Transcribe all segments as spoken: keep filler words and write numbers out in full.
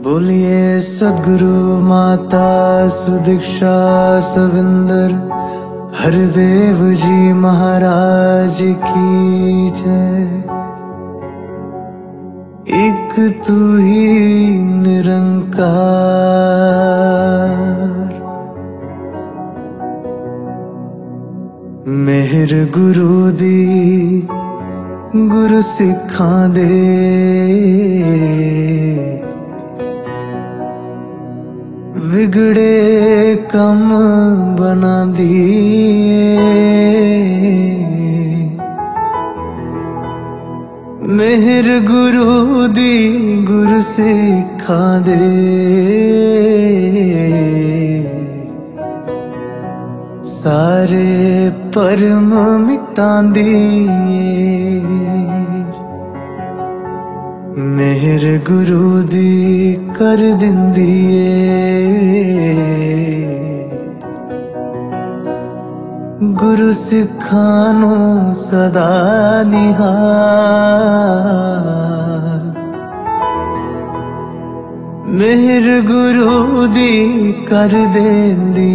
बोलिए सद्गुरु माता सुदीक्षा सविंदर हरदेव जी महाराज की जय। एक तू ही निरंकार, मेहर गुरु दी गुरु सिखा दे, बिगड़े कम बना दिए। मेहर गुरु दी गुरु सिखा दे, सारे परम मिटा दिए। मेहर गुरु दी कर दिंदी गुरु सिखानो सदा निहाल। मेहर गुरु दी कर देंदी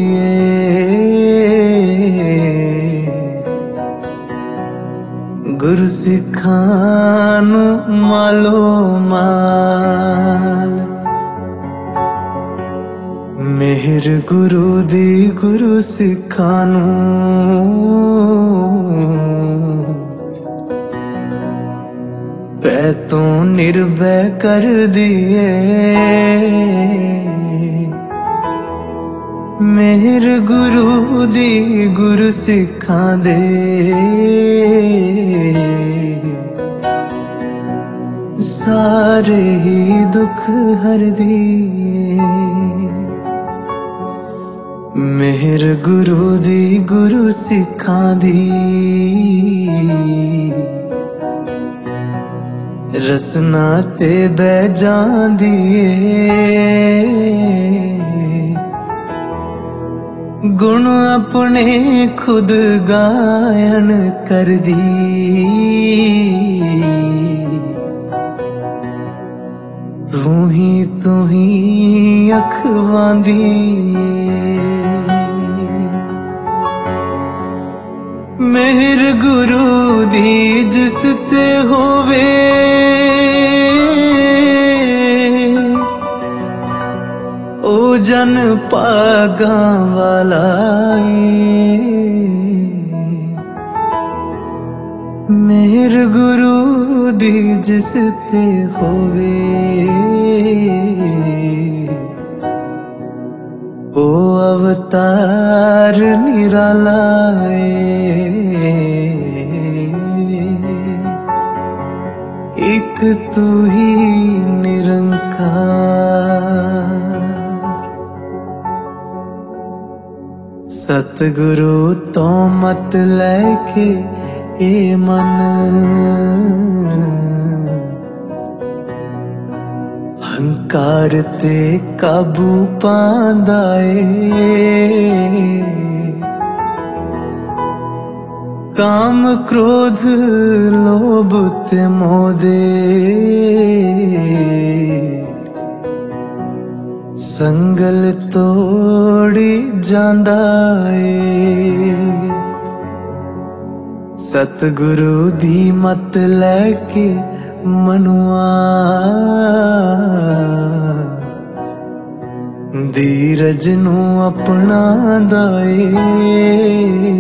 गुरु सिखानो मालो माल। मेहर गुरु दी गुरु सिखानो पै तो निर्भय कर दिए। मेहर गुरु दी गुरु सिखा दे, सारे ही दुख हर दिए। मेहर गुरु दी गुरु सिखा दी, रसना ते बह जांदिए। गुण अपने खुद गायन कर दी, तू ही तू ही अखवांदी। मेहर गुरु दी जिस ते होवे, ओ जन पागा वाला है। मेहर गुरु दी जिस ते होवे, ओ अवतार निराला है। एक तू ही निरंकार, सतगुरु तो मत लेके ए मन, हंकार ते काबू पांदा ए। काम क्रोध लोभ ते मोदे, संगल तोड़ी जांदा ए। सतगुरु दी मत लेके मनुआ, धीरज नू अपनांदा ए।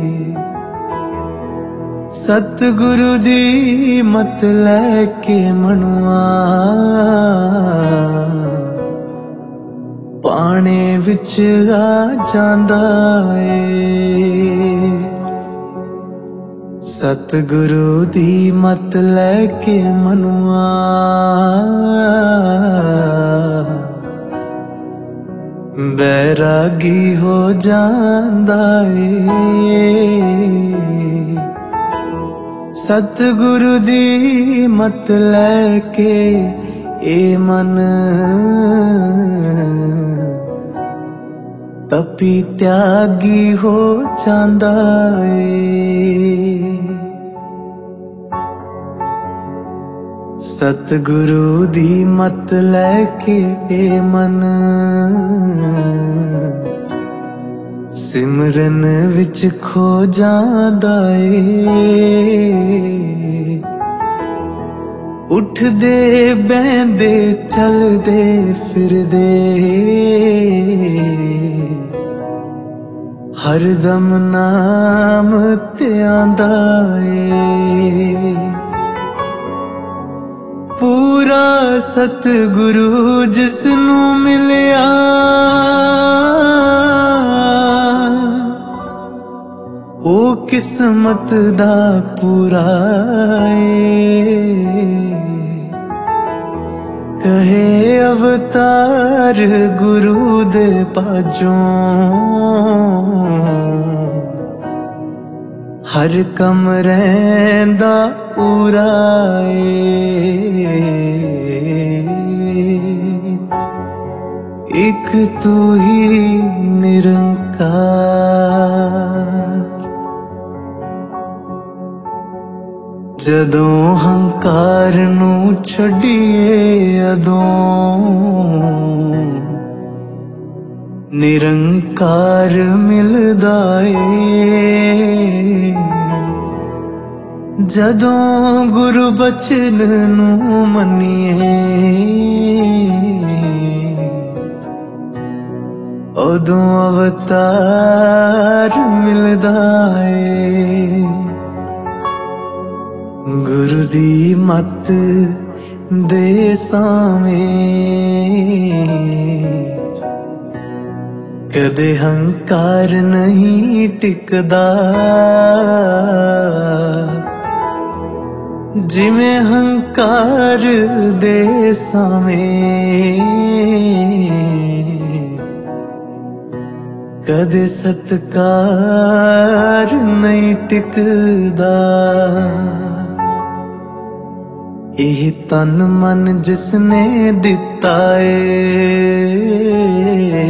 सतगुरु दी मत लेके मनुआ, पाने विच आ जांदा ए। सतगुरु दी मत लेके मनुआ, बैरागी हो जांदा ए। सतगुरु दी मत लेके ए मन, तपी त्यागी हो जांदा ए। सतगुरु दी मत लैके ए मन सिमरन विच खो जांदा ए। उठदे बहंदे चलदे फिरदे हरदम नाम ते आंदा ए। पूरा सतगुरु जिसनू मिलिया ओ किस्मत दा पूरा ए। कहे अवतार गुरु दे पाजों हर कम रहिंदा पूरा ए। एक तू ही निरंकार जदों हंकार नू छड्डिए अदों निरंकार मिलदा ए। जदों गुरु बचन नू मन्निए उदों अवतार मिलदा ए। गुरु दी मत दे सावें कदे हंकार नहीं टिकदा। जिवें हंकार दे सावें कदे सत्कार नहीं टिकदा। एह तन मन जिसने दिता ए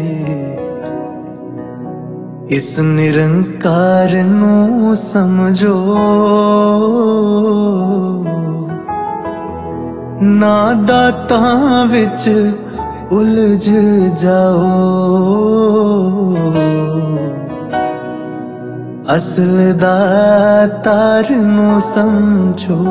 इस निरंकार नू समझो ना दातां विच उलझ जाओ। असल दातार नू समझो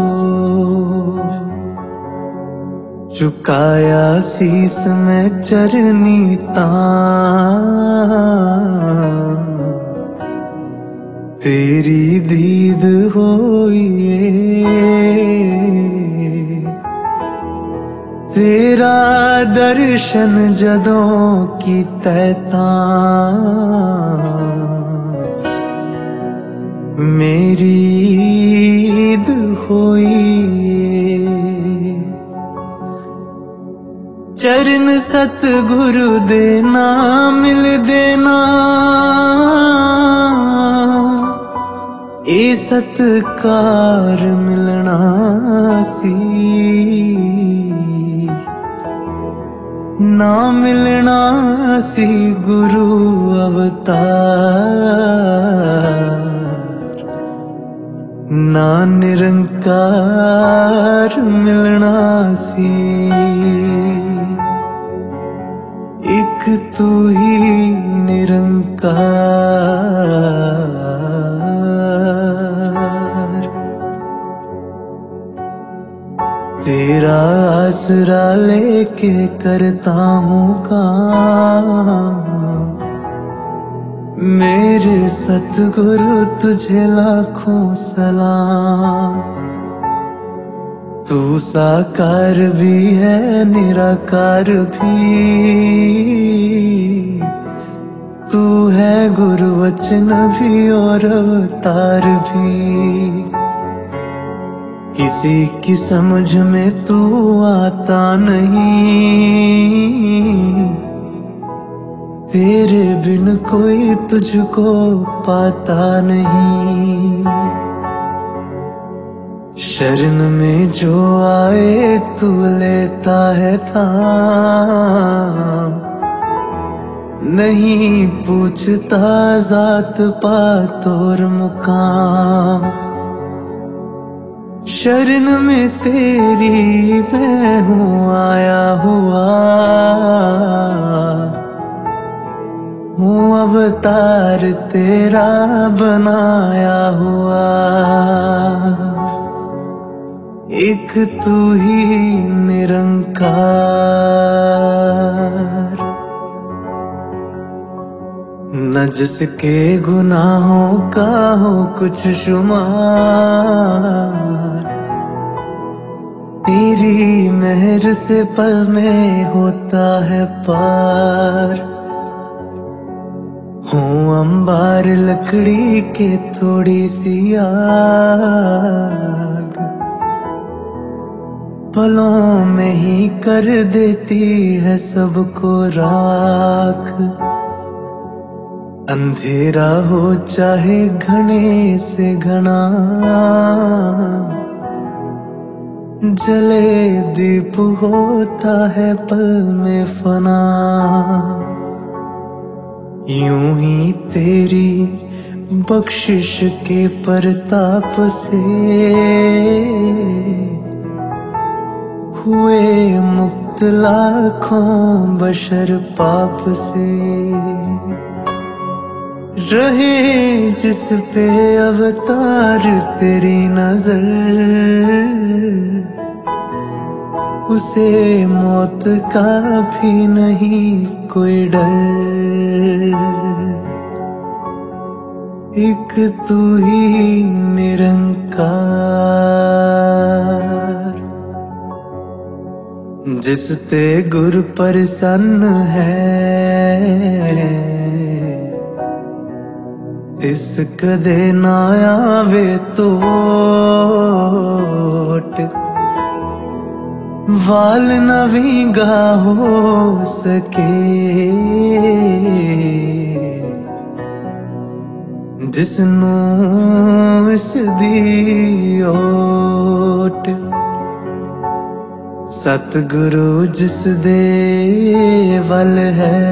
चुकाया शीस में चरनी तां तेरी दीद होई तेरा दर्शन जदों कीता तां मेरी ईद होई। चरण सतगुरु दे नाम मिल देना ए सत्कार मिलना सी ना मिलना सी गुरु अवतार ना निरंकार मिलना सी। एक तू ही निरंकार तेरा आसरा लेके करता हूँ काम। मेरे सतगुरु तुझे लाखों सलाम। तू साकार भी है निराकार भी तू है गुरु वचन भी और अवतार भी। किसी की समझ में तू आता नहीं तेरे बिन कोई तुझको पाता नहीं। शरण में जो आए तू लेता है थाम नहीं पूछता जात पात और मुकाम। शरण में तेरी मैं हूँ आया हुआ, हूँ अवतार तेरा बनाया हुआ। एक तू ही निरंकार, न जिसके गुनाहों का हो कुछ शुमार। तेरी मेहर से पल में होता है पार। हूँ अंबार लकड़ी के थोड़ी सी आग, पलों में ही कर देती है सबको राख। अंधेरा हो चाहे घने से घना, जले दीप होता है पल में फना। यूं ही तेरी बख्शिश के परताप से हुए मुक्त लाखों बशर पाप से। रहे जिस पे अवतार तेरी नजर, उसे मौत का भी नहीं कोई डर। एक तू ही निरंकार, जिस ते गुर प्रसन्न है इस कदे ना आवे तोट। वाल न विंगा हो सके जिसनों इस दी ओट। सतगुरु जिस दे वल है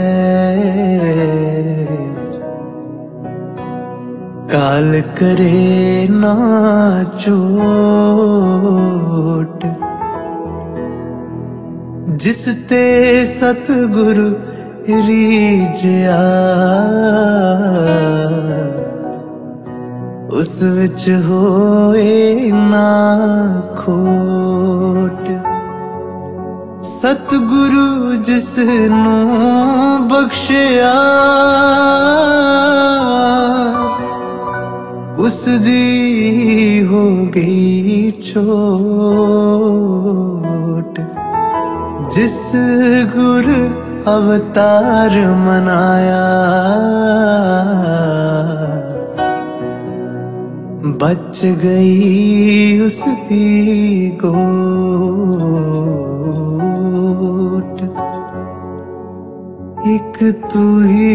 काल करे ना चोट। जिस ते सतगुरु रीझया उस विच होए ना खोट। सतगुरु जिसनू बख्शिया उस दी हो गई छोट। जिस गुर अवतार मनाया बच गई उसकी गोट। एक तू ही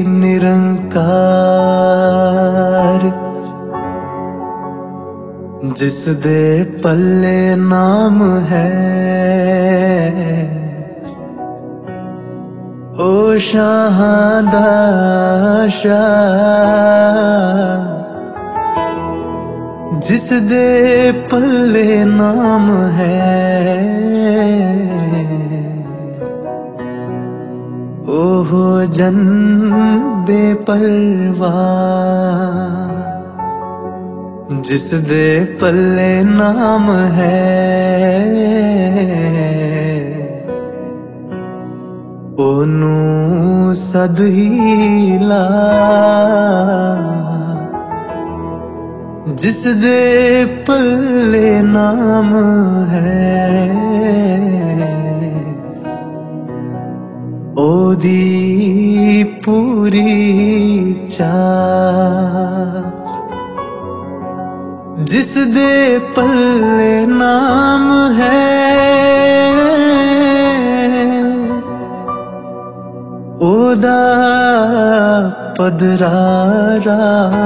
निरंकार, जिस दे पल्ले नाम है ओ शाहां दा शाह। जिस दे पल्ले नाम है ओहो जन बेपरवाह। जिस दे पल्ले नाम है ओनू सद ही ला। जिस दे पल्ले नाम है ओदी पूरी चाह। जिस दे पल्ले नाम है ओदा पदरारा।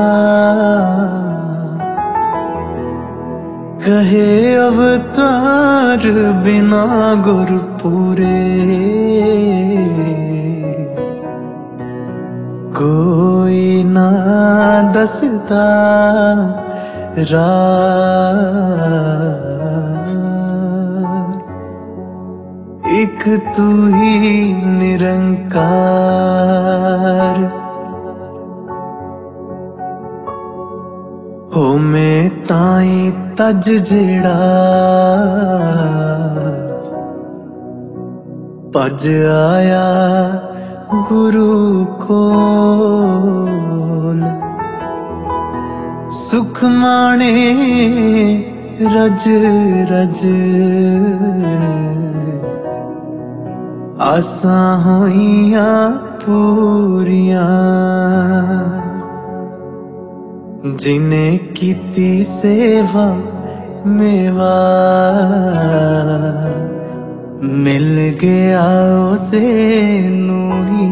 कहे अवतार बिना गुर पूरे कोई ना दसदा राह। एक तू ही निरंकार हो मैं ताई तज जेड़ा भज आया गुरु कोल। सुख माणे रज रज आसां होइयां पूरियां। जिने कीती सेवा मेवा मिल गया उसे नू ही।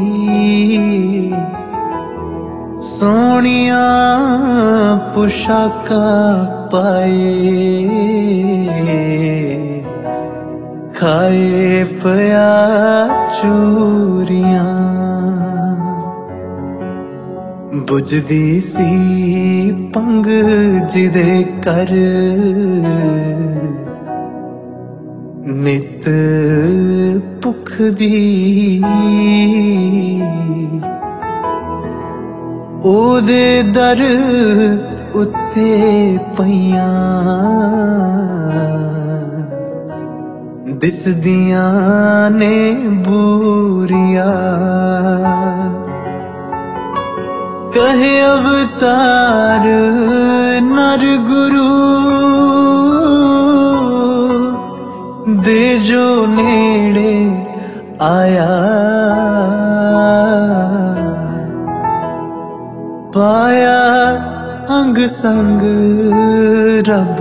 सोनिया पुशाका पाए खाए पया चूरियां। बुझदी सी पंग जिदे कर नित भुख दी ओदे दर उत्ते पईयां दिसदियां ने बूरियां। कहे अवतार नर गुरु दे जो नेड़े आया। पाया अंग संग रब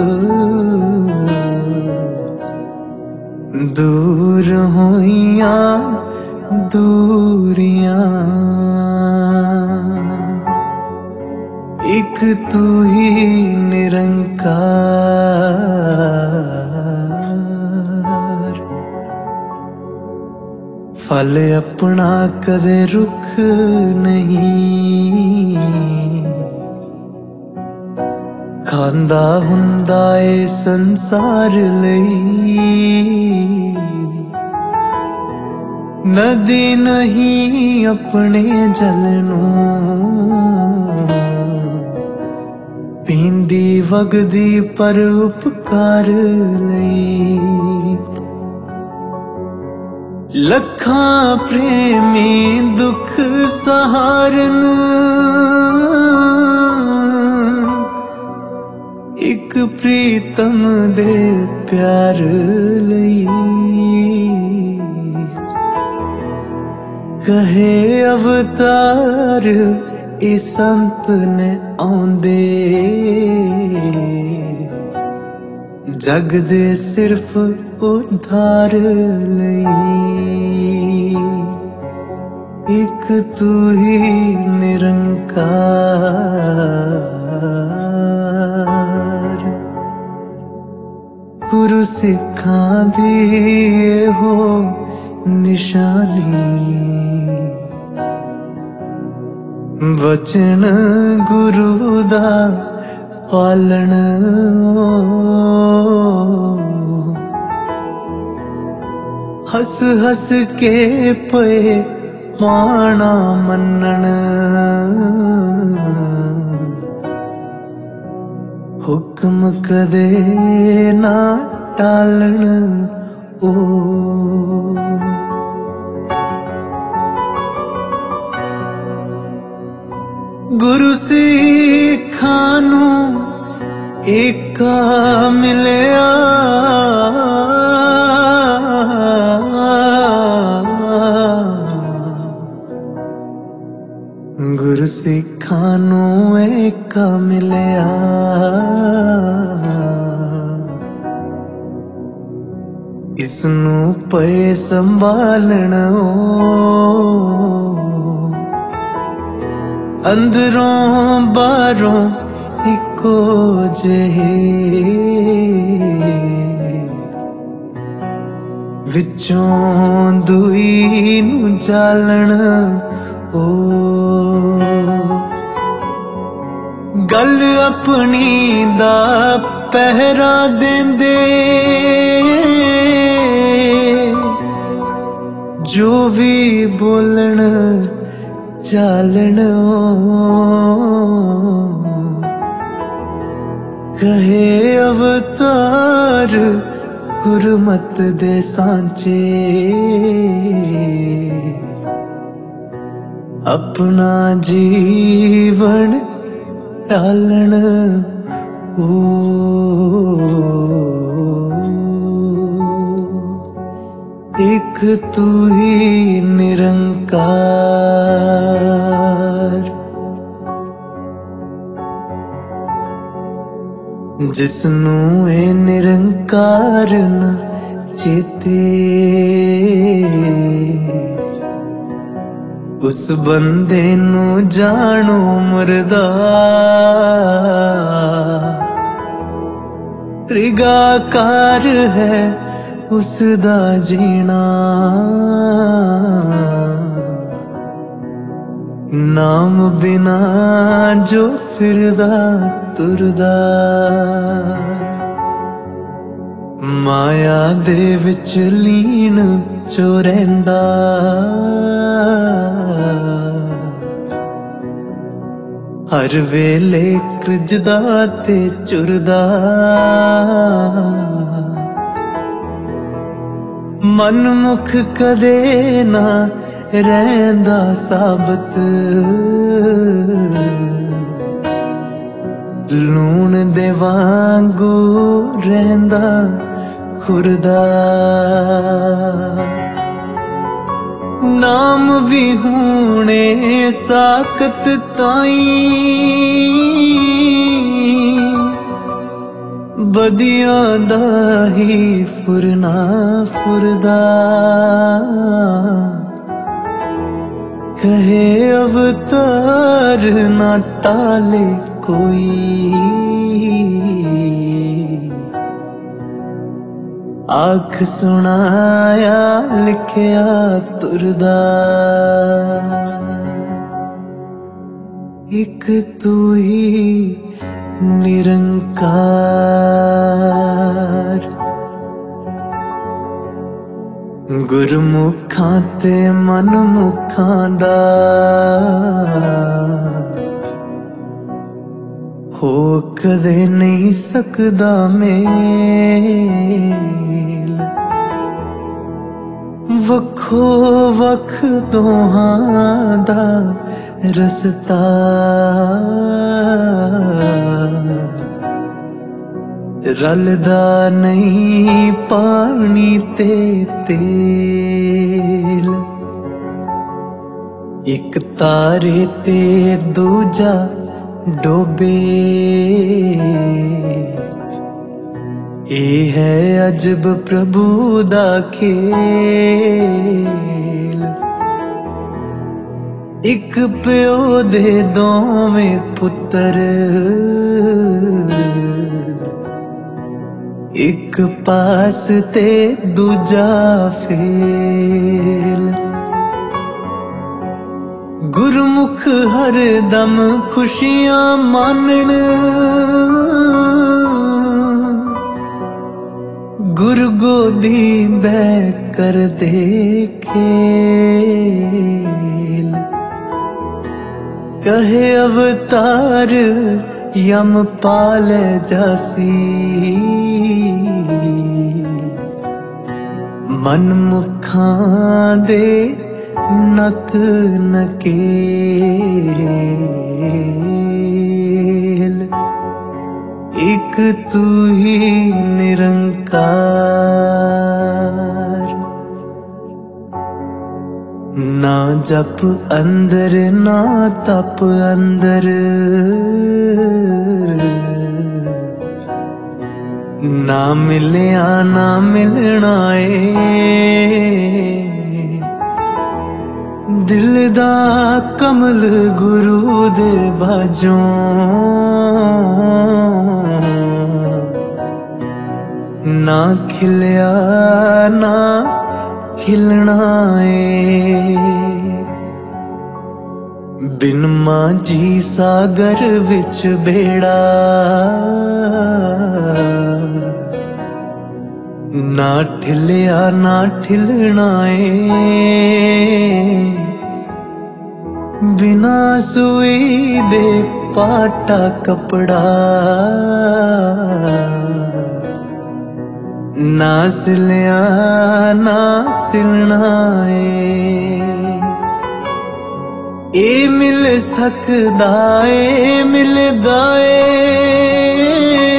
दूर होइयां दूरियां। एक तू ही निरंकार फल अपना कदे रुख नहीं। खांदा हुंदा ए संसार लई नदी नहीं अपने जलनों। पींदी वगदी पर उपकार लई लखां प्रेमी दुख सहारन। एक प्रीतम दे प्यार लई कहे अवतार ए संत ने आउंदे जग दे सिर्फ उद्धार लई। एक तू ही निरंकार गुरु सिखां दी हो निशानी। वचन गुरु दा पालन हस हस के पे माना मनन। हुक्म कदे ना टालन ओ। गुरु सिखां नू एका मिलिया। गुरु सिखां नू एका मिलिया। इसनू पे संभालना अंदरों बाहरों इको जेहे। विचों दुई नू जालना ओ। गल अपनी दा पहरा देंदे जो भी बोलन चालन कहे अवतार गुरमत दे सांचे अपना जीवन टालन ओ एक तू ही निरंकार जिसनू ए निरंकार न चेते उस बंदे नू जानो मरदा त्रिगाकार है उसदा जीना नाम बिना जो फिरदा तुरदा माया दे विच लीन जो रहिंदा हर वेले कृजदा ते चुरदा मन मुख कदे ना रहिंदा साबत लूण दे वांगू रहिंदा खुरदा नाम भी होने साकत ताई बदियां दा ही फुरना फुरदा कहे अवतार ना टाले कोई आख सुनाया लिखया तुरदा एक तू ही निरंकार गुरमुखां ते मनमुखां दा हो कदे नहीं सकदा मेल वखो वख दोहां दा रसता रलदा नहीं पानी ते तेल एक तारे ते दूजा डोबे ए है अजब प्रभु दा खेल एक प्यो दे दोवें पुत्र एक पास ते दूजा फेल गुरमुख हर दम खुशियां मानन गुर गोदी बैठ कर देखेल कहे अवतार यम पाल जासी मन मुखां दे नक नकेल एक तू ही निरंकार ना जप अंदर ना तप अंदर ना मिलया ना मिलना ए दिल दा कमल गुरु दे बाजों ना खिलया ना खिलना ए बिन माझी सागर विच बेड़ा ना ठिलिया ना ठिलना ए बिना सुई दे पाटा कपड़ा ना सिलिया ना सिलना ए मिल सकदा ए मिलदा ए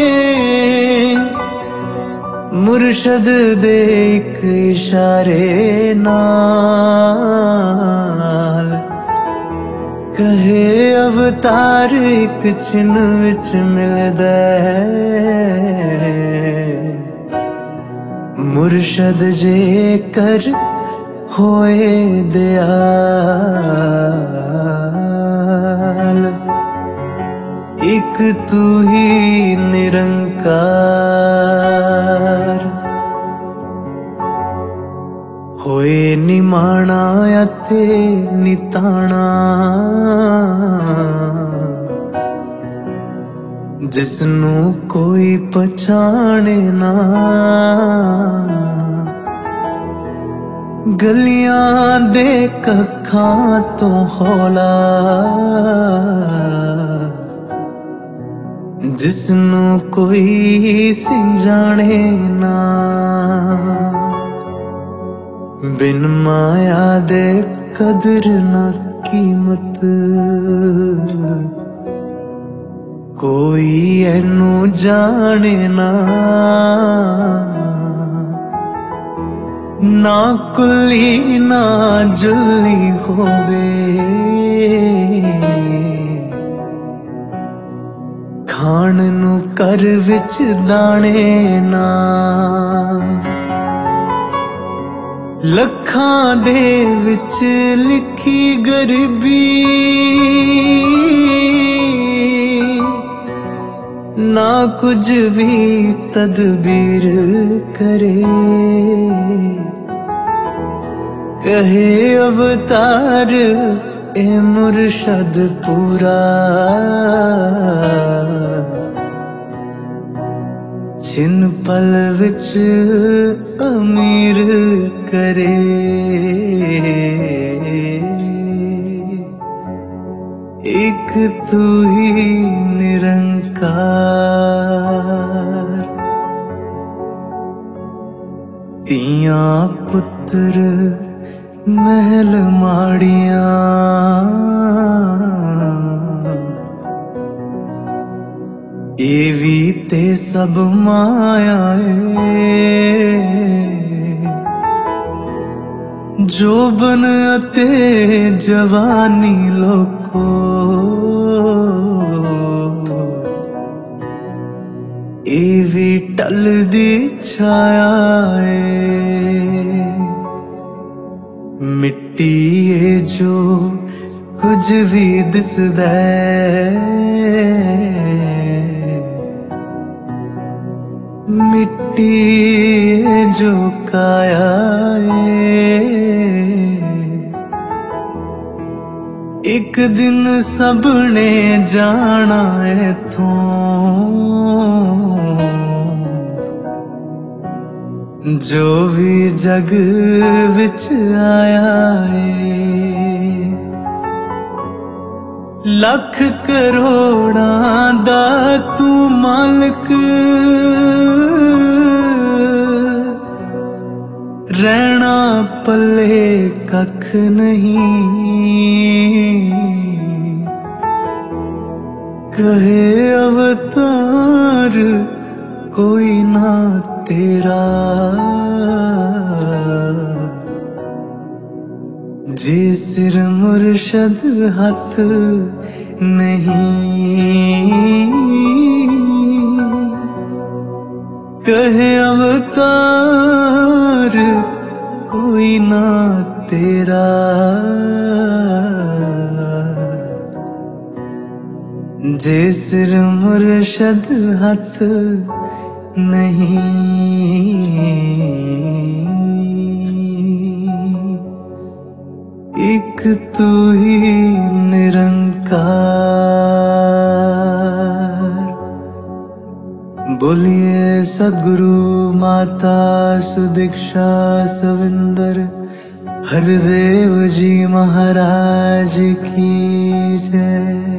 मुर्शद दे इक इशारे नाल कहे अवतार एक छिन विच मिलदा है मुर्शद जे कर होए दयाल एक तू ही निरंकार होए निमाणा अते निताणा जिसनू कोई पछाणे ना गलियां दे कखां तो हौला जिसनू कोई सिंजाणे ना बिन माया दे कदर ना कीमत कोई एनू जाने ना ना कुली ना जुली होवे खाण नू कर विच दाने ना लखां दे विच लिखी गरीबी ना कुछ भी तदबीर करे कहे अवतार ए मुर्शद पूरा छिन पल विच अमीर करे एक तू ही निरंकार तिया पुत्र महल माड़िया ये भी ते सब माया जो बन अते जवानी लोको ये भी टल दी छाया मिट्टी है जो कुछ भी दिसदा मिट्टी है जो काया एक दिन सबने जाना है तू जो भी जग विच आया है लख करोड़ा दा तू मालिक रहना पल्ले कख नहीं कहे अवतार कोई ना तेरा जी सिर मुर्शद हाथ नहीं कहे अवतार कोई ना तेरा जे सिर मुर्शद हाथ नहीं एक तू ही निरंकार। बोलिए सद्गुरु माता सुदीक्षा सविंदर हरदेव जी महाराज की जय।